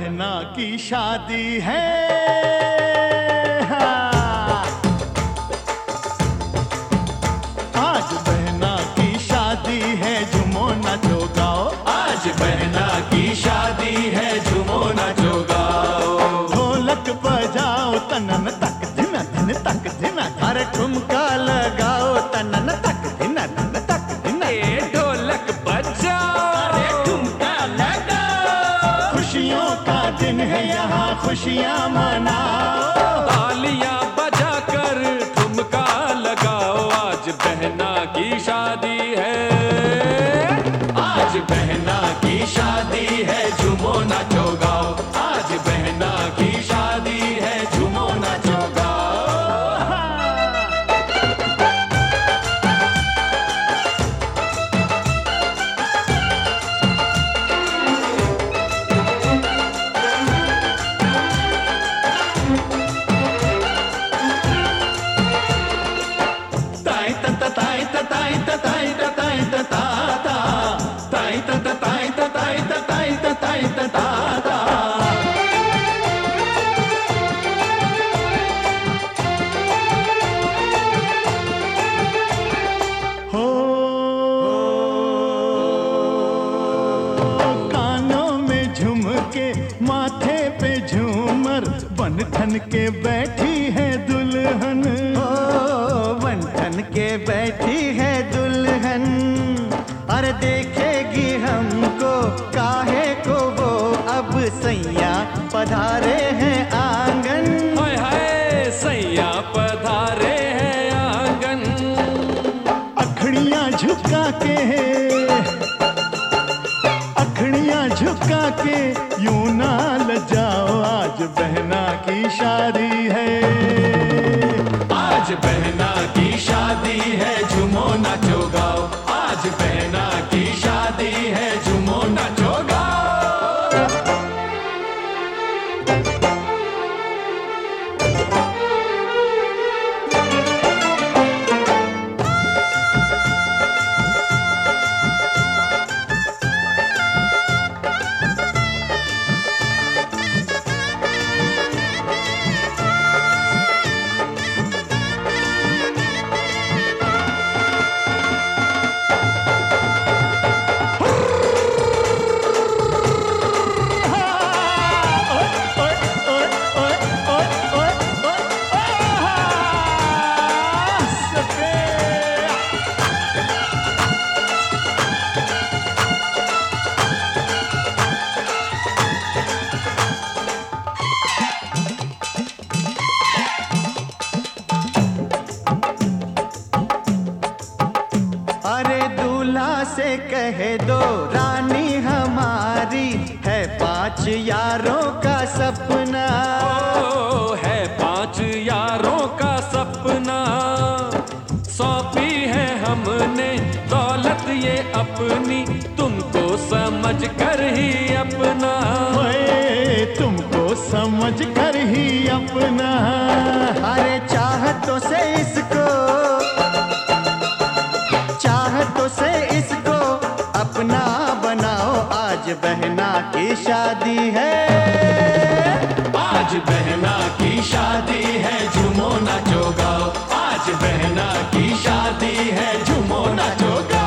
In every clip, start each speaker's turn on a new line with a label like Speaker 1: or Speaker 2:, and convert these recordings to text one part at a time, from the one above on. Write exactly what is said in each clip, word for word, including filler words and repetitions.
Speaker 1: बहना की शादी है। हाँ। आज बहना की शादी है, झूमो नाचो गाओ।
Speaker 2: आज बहना की शादी है, झूमो नाचो गाओ।
Speaker 1: ढोलक बजाओ तनन तक दिन दिन तक दिन, अरे ठुमका लगाओ तनन तक दिन दिन तक दिन।
Speaker 2: ए ढोलक बजाओ, अरे ठुमका लगाओ।
Speaker 1: खुशियों का दिन है यहाँ, खुशियाँ मनाओ।
Speaker 2: तालियां बजाकर ठुमका लगाओ। आज बहना की शादी है, आज बहना की शादी है, झूमो नाचो गाओ। आज बहना की शादी है, झूमो नाचो गाओ। ताई ता ताई ता ताई ता ताई ता ताई ता ता ता, ताई ता ताई ता ताई ता ताई ता ताई ता ता ता।
Speaker 1: हो कानों में झुमके, माथे पे झूमर, बन ठन के बैठी है दुल्हन।
Speaker 3: ओ बन ठन के बैठी है दुल्हन, अरे देखेगी हमको काहे को वो, अब सैया पधारे हैं आंगन।
Speaker 2: हाय हाय सैया पधारे हैं आंगन।
Speaker 1: अखड़ियाँ झुका के, अखड़ियाँ झुका के यूं ना लजाओ। आज बहना की शादी है,
Speaker 2: आज बहना की शादी है, झूमो नाचो गाओ। आज बहना की शादी है, झूमो नाचो गाओ।
Speaker 3: अरे दूल्हा से कह दो रानी हमारी है पांच यारों का सपना।
Speaker 2: ओ है पांच यारों का सपना, सौंपी है हमने दौलत ये अपनी, तुमको समझ कर ही अपना।
Speaker 1: ओए तुमको समझ कर ही अपना।
Speaker 3: अरे चाहतों से इसको, चाहतों से इसको अपना बनाओ। आज बहना की शादी है,
Speaker 2: आज बहना की शादी है, झूमो नाचो गाओ। आज बहना की शादी है, झूमो नाचो गाओ।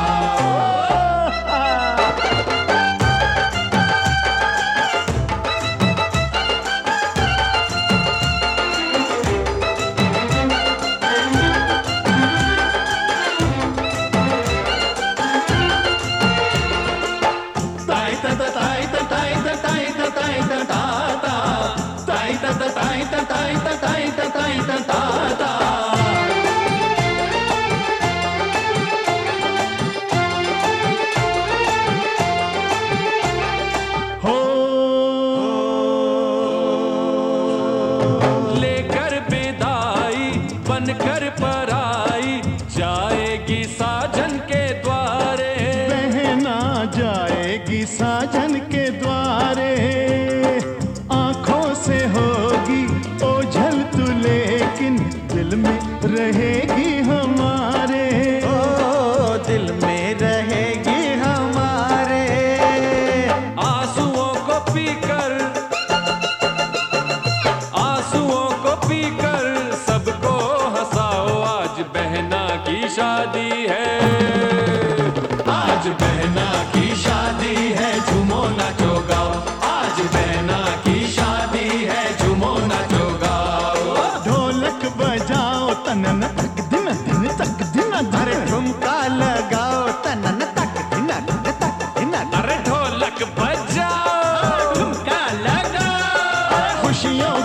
Speaker 2: ताई ता ताई ता ताई ता ताई ता ताई ता ता ता, ताई ता ताई ता ताई ता ताई ता ताई ता ता ता।
Speaker 1: हो
Speaker 2: लेकर विदाई बनकर पराई, जाएगी साजन के द्वारे।
Speaker 1: बहना जाएगी साजन के द्वारे, आंखों से होगी ओझल तू, लेकिन दिल में रहेगी हमारे।
Speaker 3: ओ दिल में रहेगी हमारे।
Speaker 2: आंसुओं को पीकर शादी है। आज बहना की शादी है, झूमो नाचो गाओ। आज बहना की शादी है, झूमो नाचो गाओ।
Speaker 1: ढोलक बजाओ तनन तक दिन दिन तक दिन, अरे ठुमका लगाओ तनन तक दिन दिन तक दिन।
Speaker 2: अरे ढोलक बजाओ, ठुमका लगाओ,
Speaker 1: खुशियों